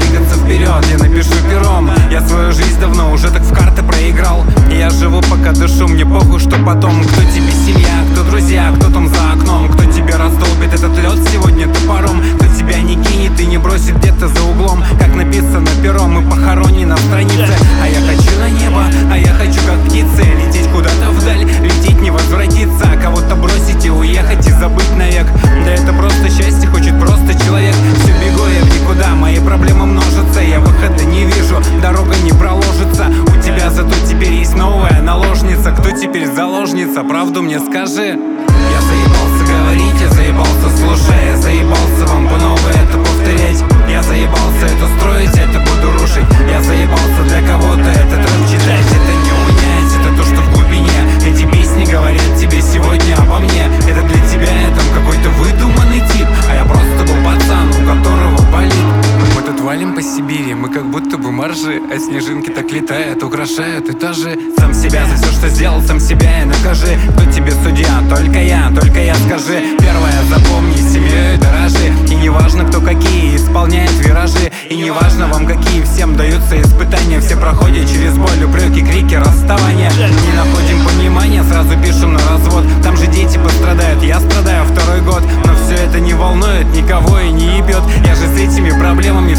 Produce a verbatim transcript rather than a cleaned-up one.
двигаться вперед. Я напишу пером, я свою жизнь давно уже так в карты проиграл. И я живу пока дышу, мне похуй, что потом. Кто тебе семья, кто друзья, кто там за окном, кто тебе раздолбит этот лед сегодня топором, кто тебя не кинет и не бросит где-то за углом. Как написано пером и похоронен на странице. А я хочу на небо, а я хочу как птицы лететь куда-то вдаль, лететь не возвратиться, а кого-то бросить и уехать и забыть навек. Да это просто счастье, хочет просто человек. Все бегу я в никуда, мои проблемы множатся, я выхода не вижу, дорога не проложится. У тебя зато теперь есть новая наложница. Кто теперь заложница, правду мне скажи. Я заебался говорить, я заебался слушать, я заебался вам по новой это повторять. Я заебался это строить, это буду рушить. Я заебался для кого-то этот рэп читать. Это не унять, это то, что в глубине. Эти песни говорят тебе сегодня обо мне. Это для тебя, я там какой-то выдуманный тип, а я просто был пацан, у которого болит. Мы тут валим по Сибири, мы как будто бы моржи, а снежинки так летают, украшают этажи. Сам себя за все, что сделал, сам себя и накажи. Кто тебе судья? Только я, только я, скажи. Первое, запомни, семьей дорожи. И не важно, кто какие исполняет виражи. И не важно вам, какие всем даются испытания. Все проходят через боль, упреки, крики, расставания. Не находим понимания, сразу пишем на развод. Там же дети пострадают, я страдаю второй год. Но все это не волнует никого и не ебет. Я же с этими проблемами